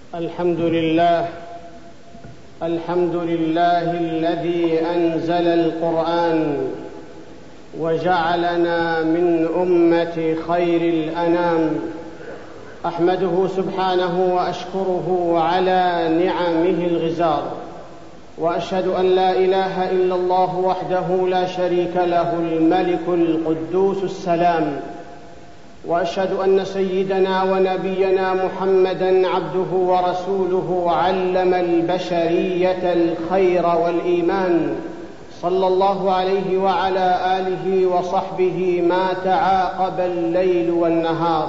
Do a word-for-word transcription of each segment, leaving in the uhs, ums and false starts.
الحمد لله الحمد لله الذي أنزل القرآن وجعلنا من أمة خير الأنام. أحمده سبحانه وأشكره على نعمه الغزار، وأشهد أن لا إله إلا الله وحده لا شريك له الملك القدوس السلام، وأشهد أن سيدنا ونبينا محمدًا عبده ورسوله علم البشرية الخير والإيمان، صلى الله عليه وعلى آله وصحبه ما تعاقب الليل والنهار.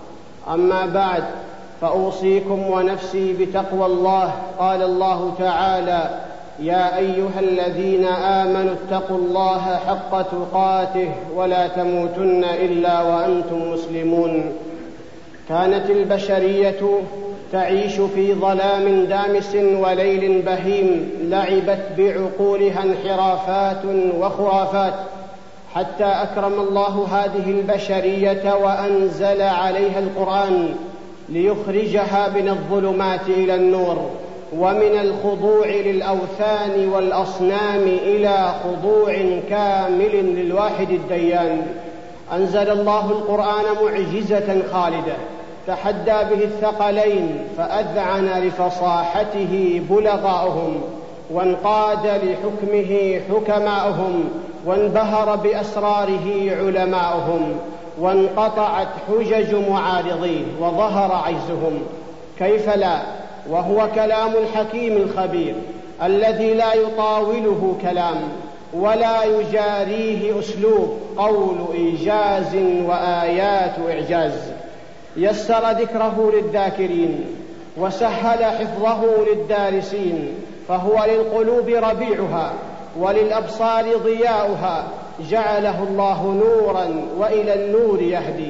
أما بعد، فأوصيكم ونفسي بتقوى الله. قال الله تعالى: يا أيها الذين آمنوا اتقوا الله حق تقاته ولا تموتن إلا وأنتم مسلمون. كانت البشرية تعيش في ظلام دامس وليل بهيم، لعبت بعقولها انحرافات وخرافات، حتى أكرم الله هذه البشرية وأنزل عليها القرآن ليخرجها من الظلمات إلى النور، ومن الخضوع للأوثان والأصنام إلى خضوع كامل للواحد الديان. أنزل الله القرآن معجزة خالدة تحدى به الثقلين، فأذعن لفصاحته بلغاؤهم، وانقاد لحكمه حكماؤهم، وانبهر بأسراره علماؤهم، وانقطعت حجج معارضيه، وظهر عجزهم. كيف لا، وهو كلام الحكيم الخبير الذي لا يطاوله كلام ولا يجاريه أسلوب، قول إيجاز وآيات إعجاز. يسر ذكره للذاكرين وسهل حفظه للدارسين، فهو للقلوب ربيعها وللأبصار ضياؤها. جعله الله نورا وإلى النور يهدي،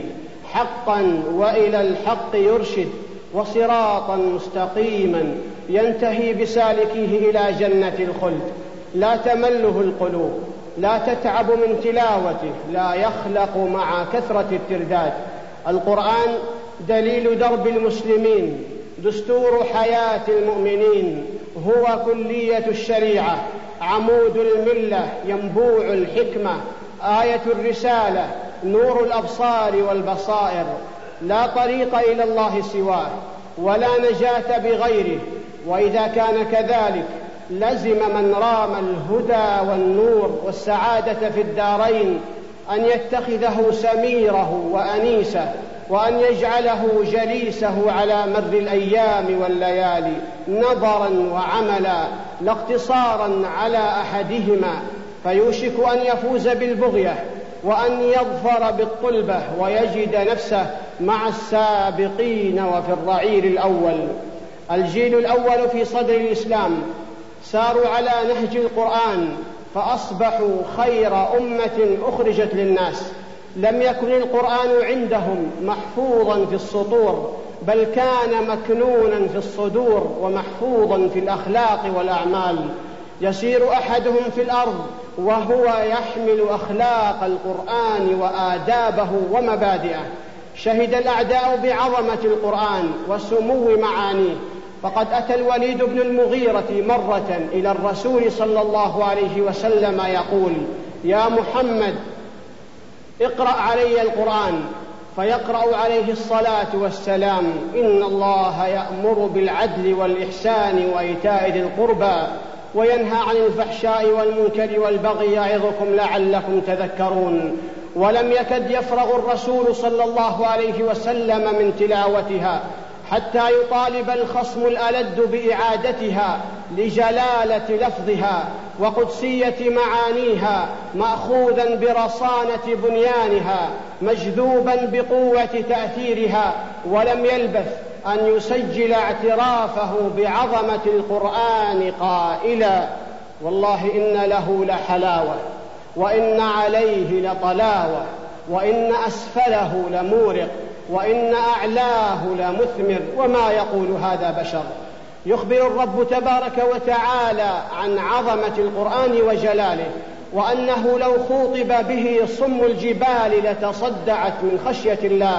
حقا وإلى الحق يرشد، وصراطا مستقيما ينتهي بسالكيه إلى جنة الخلد. لا تمله القلوب، لا تتعب من تلاوته، لا يخلق مع كثرة الترداد. القرآن دليل درب المسلمين، دستور حياة المؤمنين، هو كلية الشريعة، عمود الملة، ينبوع الحكمة، آية الرسالة، نور الأبصار والبصائر. لا طريق إلى الله سواه، ولا نجاة بغيره. وإذا كان كذلك لزم من رام الهدى والنور والسعادة في الدارين أن يتخذه سميره وأنيسه، وأن يجعله جليسه على مر الأيام والليالي، نظرا وعملا، لا اقتصارا على أحدهما، فيوشك أن يفوز بالبغية وأن يظفر بالطلبة ويجد نفسه مع السابقين وفي الرعيل الأول. الجيل الأول في صدر الإسلام ساروا على نهج القرآن، فأصبحوا خير أمة أخرجت للناس. لم يكن القرآن عندهم محفوظا في السطور، بل كان مكنونا في الصدور ومحفوظا في الأخلاق والأعمال. يسير أحدهم في الأرض وهو يحمل أخلاق القرآن وآدابه ومبادئه. شهد الأعداء بعظمة القرآن وسمو معانيه، فقد أتى الوليد بن المغيرة مرة إلى الرسول صلى الله عليه وسلم يقول: يا محمد، اقرأ علي القرآن. فيقرأ عليه الصلاة والسلام: إن الله يأمر بالعدل والإحسان وإيتاء ذي القربى وينهى عن الفحشاء والمنكر والبغي يعظكم لعلكم تذكرون. ولم يكد يفرغ الرسول صلى الله عليه وسلم من تلاوتها حتى يطالب الخصم الألد بإعادتها لجلالة لفظها وقدسية معانيها، مأخوذا برصانة بنيانها، مجذوبا بقوة تأثيرها. ولم يلبث أن يسجل اعترافه بعظمة القرآن قائلا: والله إن له لحلاوة، وإن عليه لطلاوة، وإن أسفله لمورق، وإن أعلاه لمثمر، وما يقول هذا بشر. يخبر الرب تبارك وتعالى عن عظمة القرآن وجلاله، وأنه لو خوطب به صم الجبال لتصدعت من خشية الله،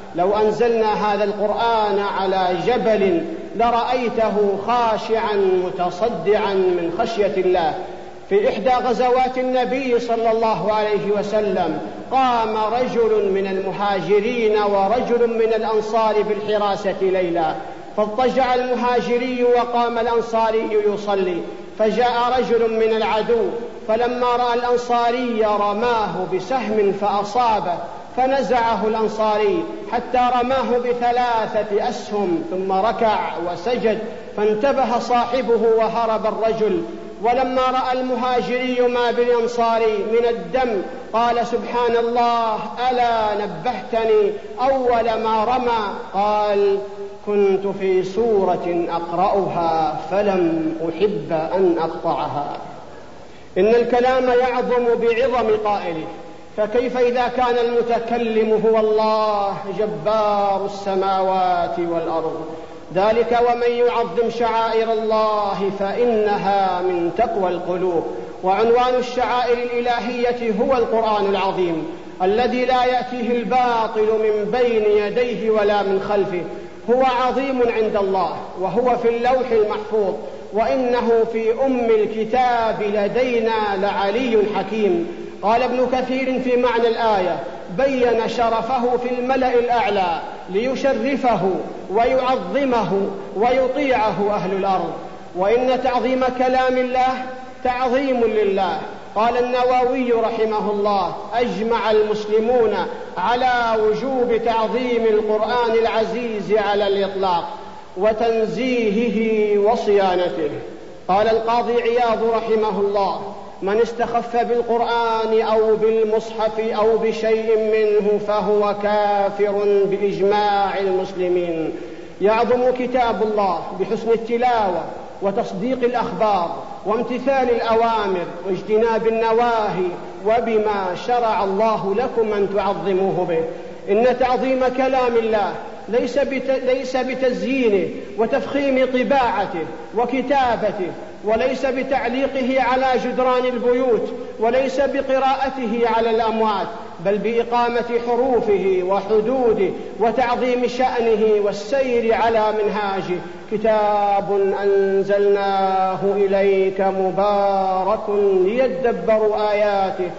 لو أنزلنا هذا القرآن على جبل لرأيته خاشعا متصدعا من خشية الله. في إحدى غزوات النبي صلى الله عليه وسلم قام رجل من المهاجرين ورجل من الأنصار بالحراسة ليلا، فاضطجع المهاجري وقام الأنصاري يصلي، فجاء رجل من العدو فلما رأى الأنصاري رماه بسهم فأصابه، فنزعه الأنصاري حتى رماه بثلاثة أسهم ثم ركع وسجد، فانتبه صاحبه وهرب الرجل. ولما رأى المهاجري ما بالأنصاري من الدم قال سبحان الله ألا نبهتني أول ما رمى؟ قال كنت في سورة أقرأها فلم أحب أن أقطعها. إن الكلام يعظم بعظم قائله، فكيف إذا كان المتكلم هو الله جبار السماوات والأرض؟ ذلك ومن يعظم شعائر الله فإنها من تقوى القلوب. وعنوان الشعائر الإلهية هو القرآن العظيم الذي لا يأتيه الباطل من بين يديه ولا من خلفه، هو عظيم عند الله وهو في اللوح المحفوظ، وإنه في أم الكتاب لدينا لعلي حكيم. قال ابن كثير في معنى الآية بين شرفه في الملأ الأعلى ليشرفه ويعظمه ويطيعه أهل الأرض. وإن تعظيم كلام الله تعظيم لله. قال النووي رحمه الله أجمع المسلمون على وجوب تعظيم القرآن العزيز على الإطلاق وتنزيهه وصيانته. قال القاضي عياض رحمه الله من استخف بالقرآن أو بالمصحف أو بشيء منه فهو كافر بإجماع المسلمين. يعظم كتاب الله بحسن التلاوة وتصديق الأخبار وامتثال الأوامر واجتناب النواهي وبما شرع الله لكم أن تعظموه به. إن تعظيم كلام الله ليس, بت... ليس بتزيينه وتفخيم طباعته وكتابته، وليس بتعليقه على جدران البيوت، وليس بقراءته على الأموات، بل بإقامة حروفه وحدوده وتعظيم شأنه والسير على منهاجه. كتاب أنزلناه إليك مبارك ليدبروا آياته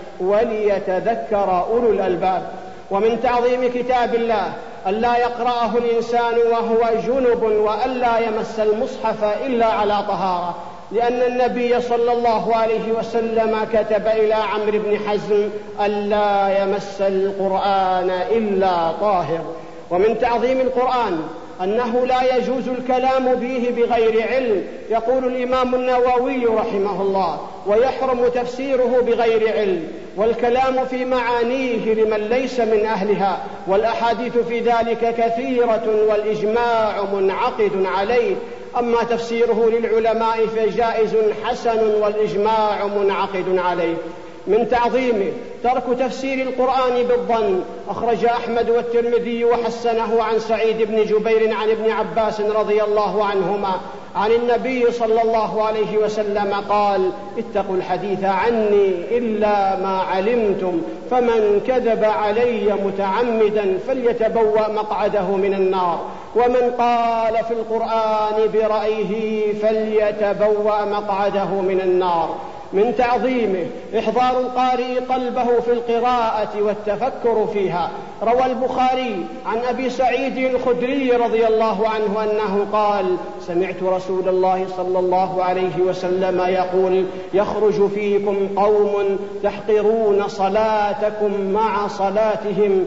وليتذكر أولو الألباب. ومن تعظيم كتاب الله ألا يقرأه الإنسان وهو جنب وألا يمس المصحف إلا على طهارة، لأن النبي صلى الله عليه وسلم كتب إلى عمرو بن حزم ألا يمس القرآن إلا طاهر. ومن تعظيم القرآن أنه لا يجوز الكلام به بغير علم، يقول الإمام النووي رحمه الله ويحرم تفسيره بغير علم، والكلام في معانيه لمن ليس من أهلها، والأحاديث في ذلك كثيرة والإجماع منعقد عليه. أما تفسيره للعلماء فجائز حسن والإجماع منعقد عليه. من تعظيمه ترك تفسير القرآن بالظن. أخرج أحمد والترمذي وحسنه عن سعيد بن جبير عن ابن عباس رضي الله عنهما عن النبي صلى الله عليه وسلم قال اتقوا الحديث عني إلا ما علمتم، فمن كذب علي متعمدا فليتبوأ مقعده من النار، ومن قال في القرآن برأيه فليتبوأ مقعده من النار. من تعظيمه إحضار القارئ قلبه في القراءة والتفكر فيها. روى البخاري عن أبي سعيد الخدري رضي الله عنه أنه قال سمعت رسول الله صلى الله عليه وسلم يقول يخرج فيكم قوم تحقرون صلاتكم مع صلاتهم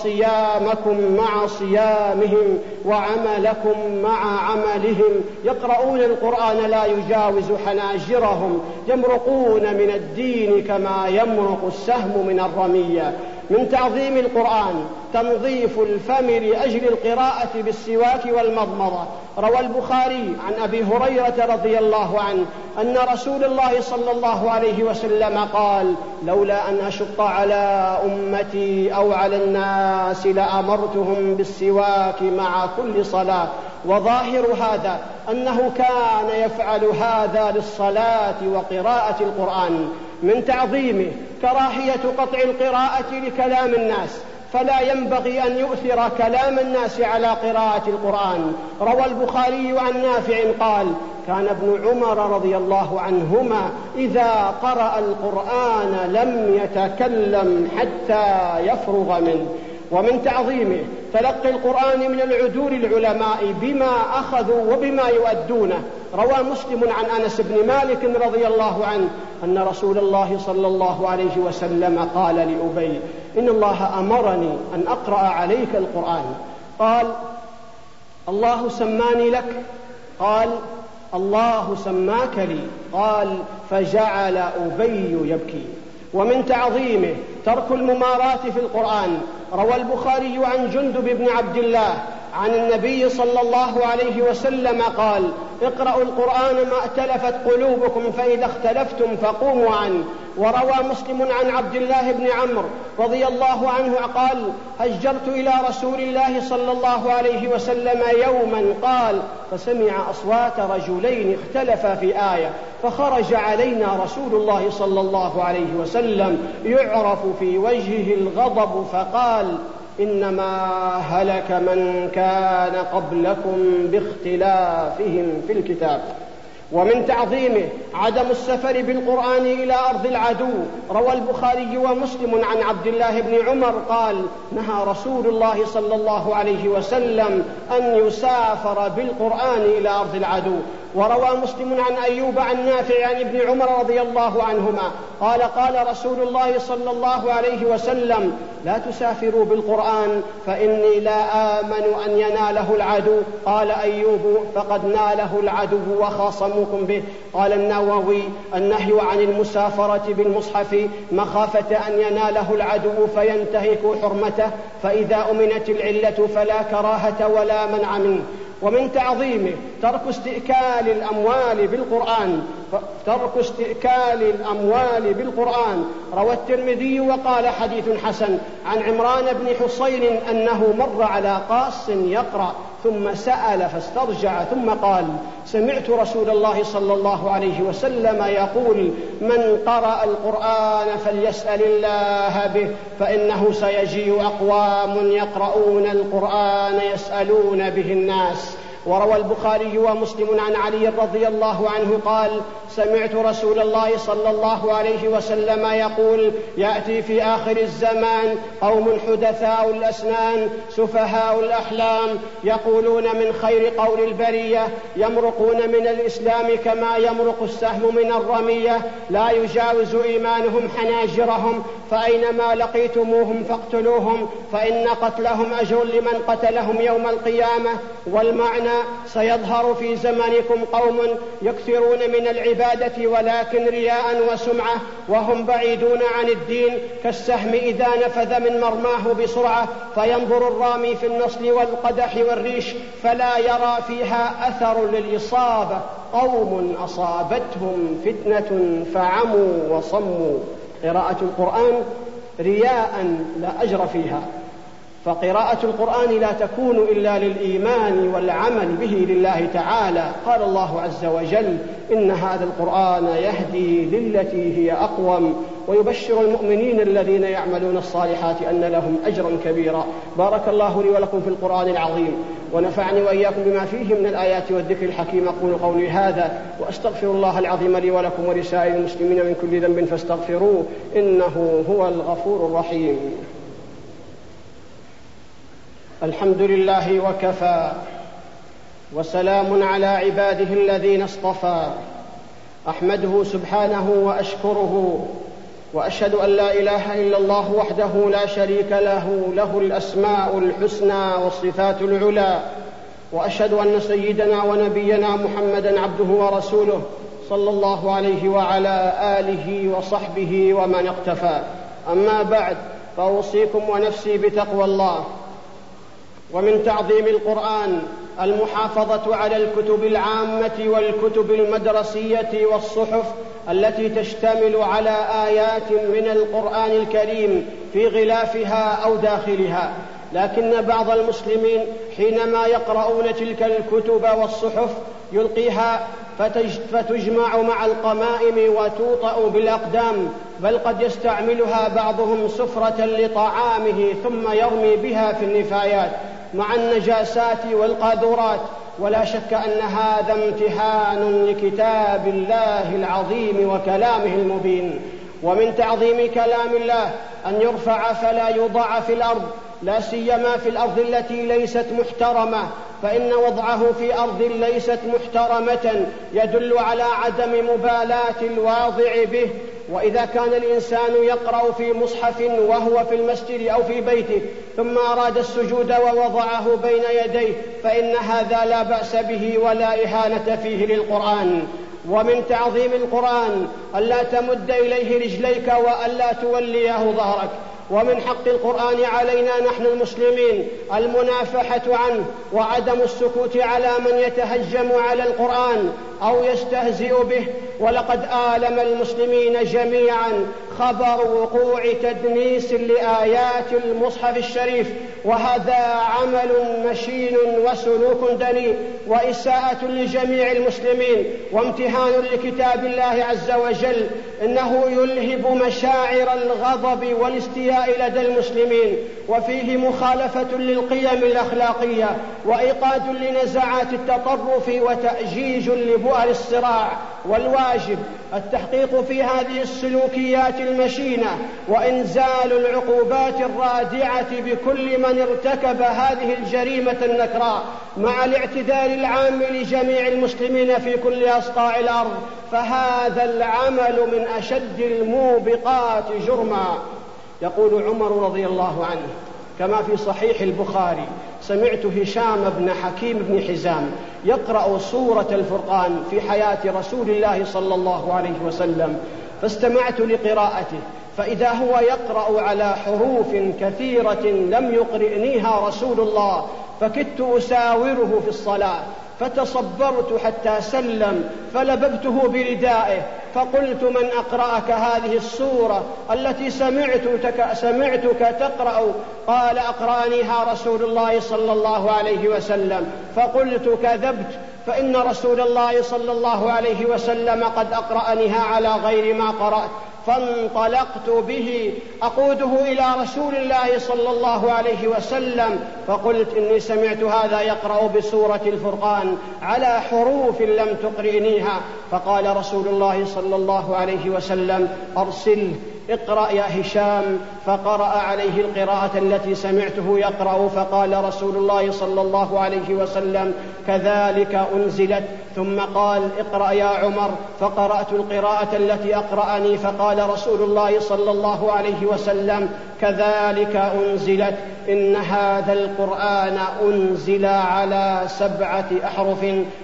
وصيامكم مع صيامهم وعملكم مع عملهم، يقرؤون القرآن لا يجاوز حناجرهم، يمرقون من الدين كما يمرق السهم من الرمية. من تعظيم القرآن تنظيف الفم لأجل القراءة بالسواك والمضمضة. روى البخاري عن أبي هريرة رضي الله عنه أن رسول الله صلى الله عليه وسلم قال لولا أن أشق على أمتي أو على الناس لأمرتهم بالسواك مع كل صلاة. وظاهر هذا أنه كان يفعل هذا للصلاة وقراءة القرآن. من تعظيمه كراهية قطع القراءة لكلام الناس، فلا ينبغي أن يؤثر كلام الناس على قراءة القرآن. روى البخاري عن نافع قال: كان ابن عمر رضي الله عنهما إذا قرأ القرآن لم يتكلم حتى يفرغ منه. ومن تعظيمه تلقي القرآن من العدول العلماء بما أخذوا وبما يؤدونه. روى مسلم عن أنس بن مالك رضي الله عنه أن رسول الله صلى الله عليه وسلم قال لأبي: إن الله أمرني أن أقرأ عليك القرآن. قال: الله سماني لك؟ قال: الله سماك لي. قال: فجعل أبي يبكي. ومن تعظيمه ترك المماراة في القرآن. روى البخاري عن جندب بن عبد الله عن النبي صلى الله عليه وسلم قال: اقرأوا القرآن ما ائتلفت قلوبكم، فإذا اختلفتم فقوموا عنه. وروى مسلم عن عبد الله بن عمرو رضي الله عنه قال: هجرت إلى رسول الله صلى الله عليه وسلم يوما، قال: فسمع أصوات رجلين اختلفا في آية، فخرج علينا رسول الله صلى الله عليه وسلم يعرف في وجهه الغضب، فقال: إنما هلك من كان قبلكم باختلافهم في الكتاب. ومن تعظيمه عدم السفر بالقرآن إلى أرض العدو. روى البخاري ومسلم عن عبد الله بن عمر قال: نهى رسول الله صلى الله عليه وسلم أن يسافر بالقرآن إلى أرض العدو. وروى مسلم عن أيوب عن نافع عن ابن عمر رضي الله عنهما قال: قال رسول الله صلى الله عليه وسلم: لا تسافروا بالقرآن فإني لا آمن أن يناله العدو. قال أيوب: فقد ناله العدو وخاصموكم به. قال النووي: النهي عن المسافرة بالمصحف مخافة أن يناله العدو فينتهك حرمته، فإذا أمنت العلة فلا كراهة ولا منع منه. ومن تعظيمه ترك استئكال الأموال بالقرآن ترك استئكال الأموال بالقرآن. روى الترمذي وقال: حديث حسن عن عمران بن حصين أنه مر على قاص يقرأ ثم سأل فاسترجع ثم قال: سمعت رسول الله صلى الله عليه وسلم يقول: من قرأ القرآن فليسأل الله به، فإنه سيجيء أقوام يقرؤون القرآن يسألون به الناس. وروى البخاري ومسلم عن علي رضي الله عنه قال: سمعت رسول الله صلى الله عليه وسلم يقول: يأتي في آخر الزمان قوم حدثاء الأسنان سفهاء الأحلام، يقولون من خير قول البرية، يمرقون من الإسلام كما يمرق السهم من الرمية، لا يجاوز إيمانهم حناجرهم، فأينما لقيتموهم فاقتلوهم، فإن قتلهم أجر لمن قتلهم يوم القيامة. والمعنى: سيظهر في زمانكم قوم يكثرون من العبادة ولكن رياء وسمعة، وهم بعيدون عن الدين، كالسهم إذا نفذ من مرماه بسرعة، فينظر الرامي في النصل والقدح والريش فلا يرى فيها أثر للإصابة، قوم أصابتهم فتنة فعموا وصموا. قراءة القرآن رياء لا أجر فيها، فقراءة القرآن لا تكون إلا للإيمان والعمل به لله تعالى. قال الله عز وجل: إن هذا القرآن يهدي للتي هي أقوم ويبشر المؤمنين الذين يعملون الصالحات أن لهم أجرا كبيرا. بارك الله لي ولكم في القرآن العظيم، ونفعني وإياكم بما فيه من الآيات والذكر الحكيم. أقول قولي هذا وأستغفر الله العظيم لي ولكم ولسائر المسلمين من كل ذنب فاستغفروه، إنه هو الغفور الرحيم. الحمد لله وكفى، وسلام على عباده الذين اصطفى. أحمده سبحانه وأشكره، وأشهد أن لا إله إلا الله وحده لا شريك له، له الأسماء الحسنى والصفات العلى. وأشهد أن سيدنا ونبينا محمدًا عبده ورسوله صلى الله عليه وعلى آله وصحبه ومن اقتفى. أما بعد، فأوصيكم ونفسي بتقوى الله. ومن تعظيم القرآن المحافظة على الكتب العامة والكتب المدرسية والصحف التي تشتمل على آيات من القرآن الكريم في غلافها أو داخلها. لكن بعض المسلمين حينما يقرؤون تلك الكتب والصحف يلقيها فتجمع مع القمائم وتوطأ بالأقدام، بل قد يستعملها بعضهم سفرة لطعامه ثم يرمي بها في النفايات مع النجاسات والقاذورات. ولا شك أن هذا امتحان لكتاب الله العظيم وكلامه المبين. ومن تعظيم كلام الله أن يرفع فلا يوضع في الأرض، لا سيما في الأرض التي ليست محترمة، فإن وضعه في أرض ليست محترمة يدل على عدم مبالاة الواضع به. وإذا كان الإنسان يقرأ في مصحف وهو في المسجد أو في بيته ثم أراد السجود ووضعه بين يديه فإن هذا لا بأس به ولا إهانة فيه للقرآن. ومن تعظيم القرآن ألا تمد إليه رجليك وألا توليه ظهرك. ومن حق القرآن علينا نحن المسلمين المنافحة عنه وعدم السكوت على من يتهجم على القرآن أو يستهزئ به. ولقد آلم المسلمين جميعا خبر وقوع تدنيس لآيات المصحف الشريف، وهذا عمل مشين وسلوك دنيء وإساءة لجميع المسلمين وامتهان لكتاب الله عز وجل. إنه يلهب مشاعر الغضب والاستياء لدى المسلمين، وفيه مخالفة للقيم الأخلاقية وإيقاد لنزعات التطرف وتأجيج لبؤر الصراع. والواجب التحقيق في هذه السلوكيات المشينة وإنزال العقوبات الرادعة بكل من ارتكب هذه الجريمة النكراء، مع الاعتذار العام لجميع المسلمين في كل أصقاع الأرض، فهذا العمل من أشد الموبقات جرما. يقول عمر رضي الله عنه كما في صحيح البخاري: سمعت هشام بن حكيم بن حزام يقرأ سورة الفرقان في حياة رسول الله صلى الله عليه وسلم، فاستمعت لقراءته، فإذا هو يقرأ على حروف كثيرة لم يقرئنيها رسول الله، فكدت أساوره في الصلاة، فتصبرت حتى سلم فلببته بردائه فقلت: من أقرأك هذه السورة التي سمعتك, سمعتك تقرأ؟ قال: أقرأنيها رسول الله صلى الله عليه وسلم. فقلت: كذبت، فإن رسول الله صلى الله عليه وسلم قد أقرأنيها على غير ما قرأت. فانطلقت به أقوده إلى رسول الله صلى الله عليه وسلم، فقلت: إني سمعت هذا يقرأ بسورة الفرقان على حروف لم تقرئنيها. فقال رسول الله صلى الله عليه وسلم: أرسله، اقرأ يا هشام. فقرأ عليه القراءة التي سمعته يقرأ، فقال رسول الله صلى الله عليه وسلم: كذلك أنزلت. ثم قال: اقرأ يا عمر. فقرأت القراءة التي أقرأني، فقال رسول الله صلى الله عليه وسلم: كذلك أنزلت. إن هذا القرآن أنزل على سبعة أحرف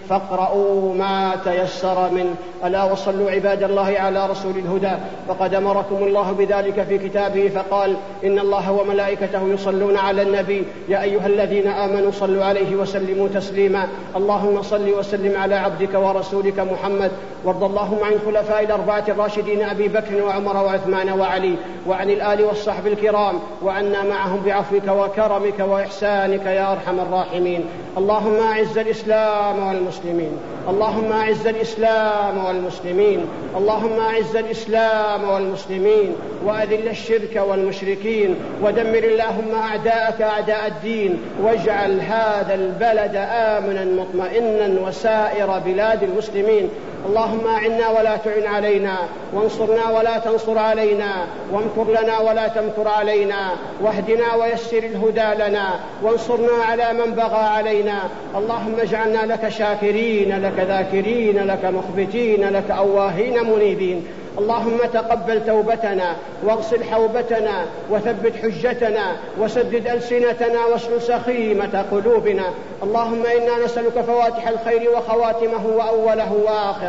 فاقرأوا ما تيسر منه. ألا وصلوا عباد الله على رسول الهدى، فقد أمركم الله بذلك في كتابه فقال: إن الله وملائكته يصلون على النبي يا أيها الذين آمنوا صلوا عليه وسلموا تسليما. اللهم صل وسلم على عبدك ورسولك محمد، وارض اللهم عن خلفاء الأربعة الراشدين أبي بكر وعمر وعثمان وعلي، وعن الآل والصحب الكرام، وعنا معهم بعفوك وكرمك وإحسانك يا أرحم الراحمين. اللهم أعز الإسلام والمسلمين، اللهم أعز الإسلام والمسلمين، اللهم أعز الإسلام والمسلمين، وأذل الشرك والمشركين، ودمر اللهم أعداءك أعداء الدين، واجعل هذا البلد آمنا مطمئنا وسائر بلاد المسلمين. اللهم أعنا ولا تعن علينا، وانصرنا ولا تنصر علينا، وامكر لنا ولا تمكر علينا، واهدنا ويسر الهدى لنا، وانصرنا على من بغى علينا. اللهم اجعلنا لك شاكرين، لك ذاكرين، لك مخبتين، لك أواهين منيبين. اللهم تقبل توبتنا، واغسل حوبتنا، وثبت حجتنا، وسدد ألسنتنا، واسلل سخيمة قلوبنا. اللهم إنا نسألك فواتح الخير وخواتمه وأوله وآخره،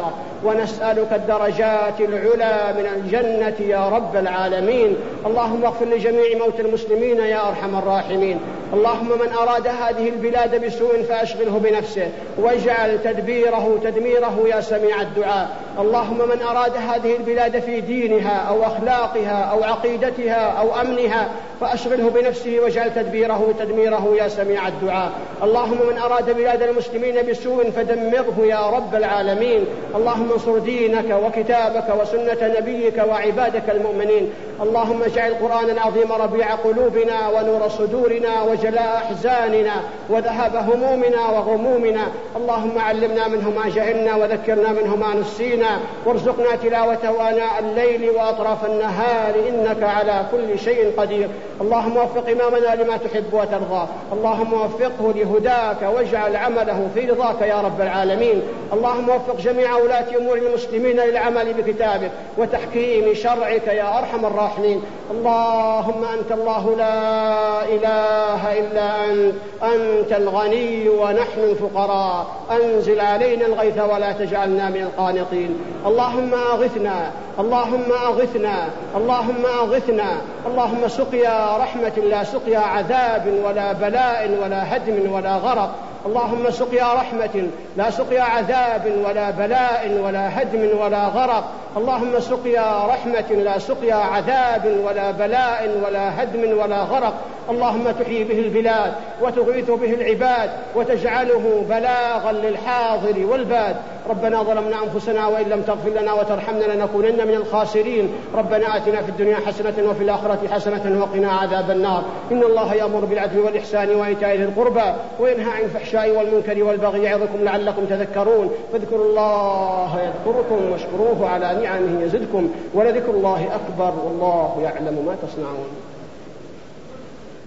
والآخرة، ونسألك الدرجات العلى من الجنة يا رب العالمين. اللهم اغفر لجميع موتى المسلمين يا أرحم الراحمين. اللهم من أراد هذه البلاد بسوء فأشغله بنفسه، واجعل تدبيره تدميره يا سميع الدعاء. اللهم من أراد هذه البلاد في دينها أو أخلاقها أو عقيدتها أو أمنها فأشغله بنفسه، واجعل تدبيره تدميره يا سميع الدعاء. اللهم من أراد بلاد المسلمين بسوء فدمره يا رب العالمين. اللهم انصر دينك وكتابك وسنة نبيك وعبادك المؤمنين. اللهم اجعل القرآن العظيم ربيع قلوبنا ونور صدورنا وجلاء أحزاننا وذهاب همومنا وغمومنا. اللهم علمنا منه ما جهلنا وذكرنا منه ما نسينا، وارزقنا تلاوته آناء الليل وأطراف النهار إنك على كل شيء قدير. اللهم وفق إمامنا لما تحب وترضى. اللهم وفقه لهداك واجعل عمله في رضاك يا رب العالمين. اللهم وفق جميع ولاة أمور المسلمين للعمل بكتابك وتحكيم شرعك يا أرحم الراحمين. اللهم أنت الله لا إله إلا أنت، أنت الغني ونحن الفقراء. أنزل علينا الغيث ولا تجعلنا من القانطين. اللهم أغثنا، اللهم أغثنا، اللهم أغثنا. اللهم سقيا رحمة لا سقيا عذاب ولا بلاء ولا هدم ولا غرق. اللهم سقيا رحمة لا سقيا عذاب ولا بلاء ولا هدم ولا غرق. اللهم سقيا رحمة لا سقيا عذاب ولا بلاء ولا هدم ولا غرق. اللهم تحيي به البلاد وتغيث به العباد وتجعله بلاغا للحاضر والباد. ربنا ظلمنا أنفسنا وإن لم تغفر لنا وترحمنا لنكونن من الخاسرين. ربنا آتنا في الدنيا حسنة وفي الآخرة حسنة وقنا عذاب النار. إن الله يأمر بالعدل والإحسان وإيتاء ذي القربى وينهى عن الفحشاء والمنكر والبغي يعظكم لعلكم تذكرون. فاذكروا الله يذكركم واشكروه على نعمه يزدكم ولذكر الله أكبر والله يعلم ما تصنعون.